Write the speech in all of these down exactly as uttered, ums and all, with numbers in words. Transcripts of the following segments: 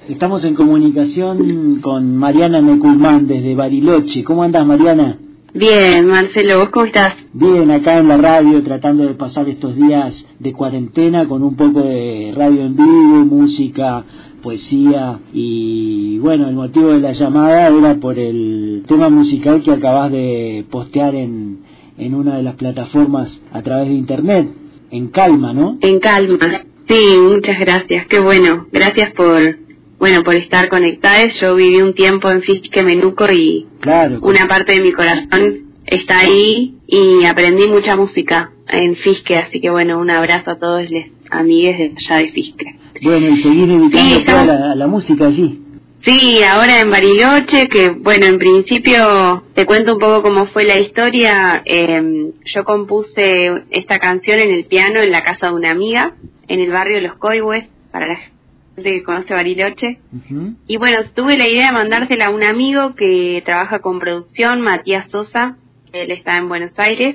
Estamos en comunicación con Mariana Mecumán desde Bariloche. ¿Cómo andás, Mariana? Bien, Marcelo, ¿vos cómo estás? Bien, acá en la radio, tratando de pasar estos días de cuarentena con un poco de radio en vivo, música, poesía, y bueno, el motivo de la llamada era por el tema musical que acabás de postear en, en una de las plataformas a través de internet, en Calma, ¿no? En Calma, sí, muchas gracias, qué bueno, gracias por... Bueno, por estar conectadas. Yo viví un tiempo en Fisque Menuco y claro, una parte de mi corazón está ahí y aprendí mucha música en Fisque, así que bueno, un abrazo a todos los amigues de allá de Fisque. Bueno, y seguir dedicando sí, toda la, la música allí. Sí, ahora en Bariloche, que bueno, en principio te cuento un poco cómo fue la historia. Eh, yo compuse esta canción en el piano en la casa de una amiga, en el barrio de Los Coihues, para la gente que conoce Bariloche. Uh-huh. Y bueno, tuve la idea de mandársela a un amigo que trabaja con producción, Matías Sosa, él está en Buenos Aires,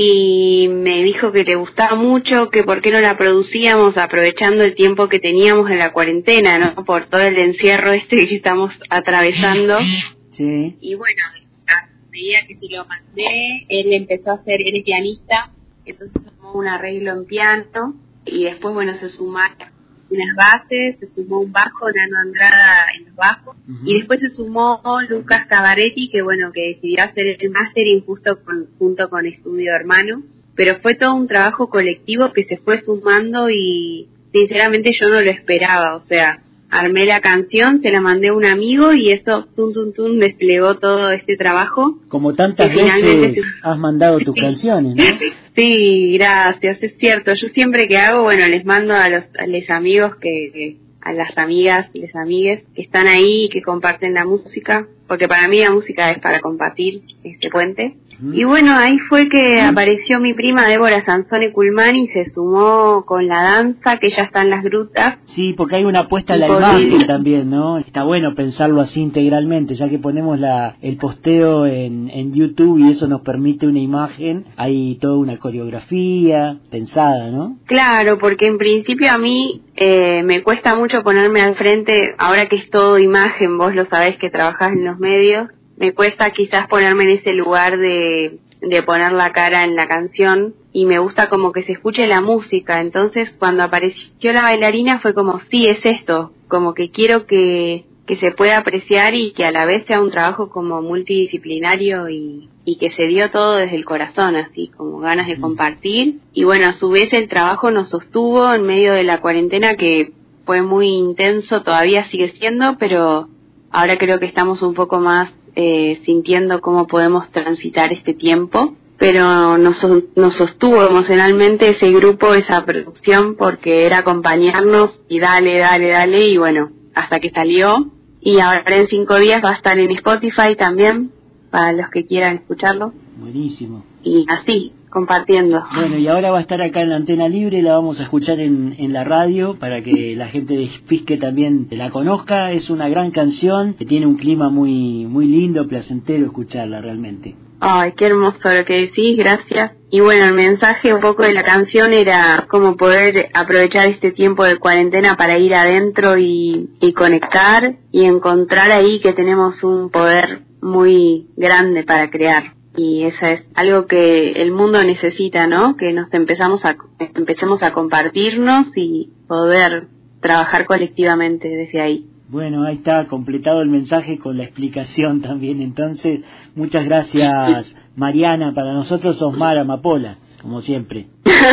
y me dijo que le gustaba mucho, que por qué no la producíamos aprovechando el tiempo que teníamos en la cuarentena, ¿no? Por todo el encierro este que estamos atravesando. Sí. Y bueno, a medida que se lo mandé, él empezó a hacer, él es pianista, entonces tomó un arreglo en piano, y después, bueno, se sumaron unas bases, se sumó un bajo, Nano Andrada en los bajos, uh-huh. Y después se sumó Lucas Cavaretti, que bueno, que decidió hacer el mastering justo con, junto con Estudio Hermano, pero fue todo un trabajo colectivo que se fue sumando y sinceramente yo no lo esperaba, o sea, armé la canción, se la mandé a un amigo y eso, tum, tum, tum, desplegó todo este trabajo. Como tantas veces se... has mandado tus sí. canciones, ¿no? Sí, gracias, es cierto. Yo siempre que hago, bueno, les mando a los, a los amigos, que, que a las amigas y las amigues que están ahí y que comparten la música, porque para mí la música es para compartir este puente. Y bueno, ahí fue que apareció mi prima Débora Sansone Culmán y se sumó con la danza, que ella está en las grutas. Sí, porque hay una apuesta a la imagen también, ¿no? Está bueno pensarlo así integralmente, ya que ponemos la el posteo en, en YouTube y eso nos permite una imagen, hay toda una coreografía pensada, ¿no? Claro, porque en principio a mí eh, me cuesta mucho ponerme al frente, ahora que es todo imagen, vos lo sabés que trabajás en los medios. Me cuesta quizás ponerme en ese lugar de, de poner la cara en la canción y me gusta como que se escuche la música. Entonces cuando apareció la bailarina fue como, sí, es esto, como que quiero que, que se pueda apreciar y que a la vez sea un trabajo como multidisciplinario y, y que se dio todo desde el corazón, así como ganas de compartir. Y bueno, a su vez el trabajo nos sostuvo en medio de la cuarentena, que fue muy intenso, todavía sigue siendo, pero ahora creo que estamos un poco más Eh, sintiendo cómo podemos transitar este tiempo, pero nos, nos sostuvo emocionalmente ese grupo, esa producción, porque era acompañarnos y dale, dale, dale, y bueno, hasta que salió, y ahora en cinco días va a estar en Spotify también, para los que quieran escucharlo. Buenísimo. Y así, compartiendo. Bueno, y ahora va a estar acá en la Antena Libre, la vamos a escuchar en, en la radio para que la gente de Fisque también la conozca. Es una gran canción que tiene un clima muy muy lindo, placentero escucharla realmente. Ay, qué hermoso lo que decís, gracias. Y bueno, el mensaje un poco de la canción era cómo poder aprovechar este tiempo de cuarentena para ir adentro y, y conectar y encontrar ahí que tenemos un poder muy grande para crear. Y eso es algo que el mundo necesita, ¿no? Que nos empezamos a empecemos a compartirnos y poder trabajar colectivamente desde ahí. Bueno, ahí está completado el mensaje con la explicación también. Entonces, muchas gracias, Mariana. Para nosotros sos Mara Amapola, como siempre.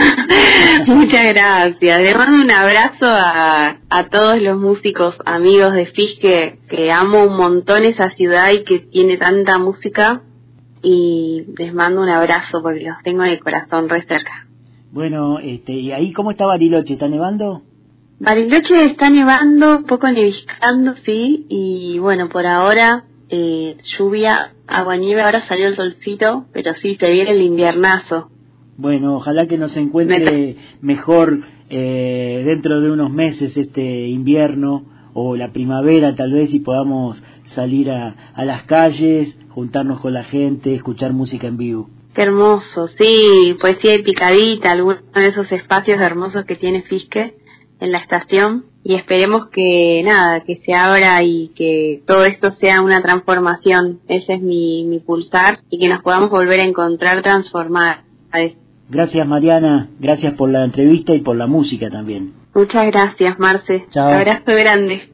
Muchas gracias. Le mando un abrazo a, a todos los músicos amigos de Fisque, que amo un montón esa ciudad y que tiene tanta música. Y les mando un abrazo porque los tengo en el corazón re cerca. Bueno, este, ¿y ahí cómo está Bariloche? ¿Está nevando? Bariloche está nevando, un poco neviscando, sí, y bueno, por ahora eh, lluvia, agua nieve, ahora salió el solcito, pero sí, se viene el inviernazo. Bueno, ojalá que nos encuentre mejor eh, dentro de unos meses este invierno o la primavera tal vez, y podamos salir a, a las calles, juntarnos con la gente, escuchar música en vivo. Qué hermoso, sí, poesía y picadita, algunos de esos espacios hermosos que tiene Fisque, en la estación, y esperemos que nada, que se abra y que todo esto sea una transformación. Ese es mi, mi pulsar, y que nos podamos volver a encontrar transformadas. Gracias, Mariana, gracias por la entrevista y por la música también. Muchas gracias, Marce. Chao. Abrazo grande.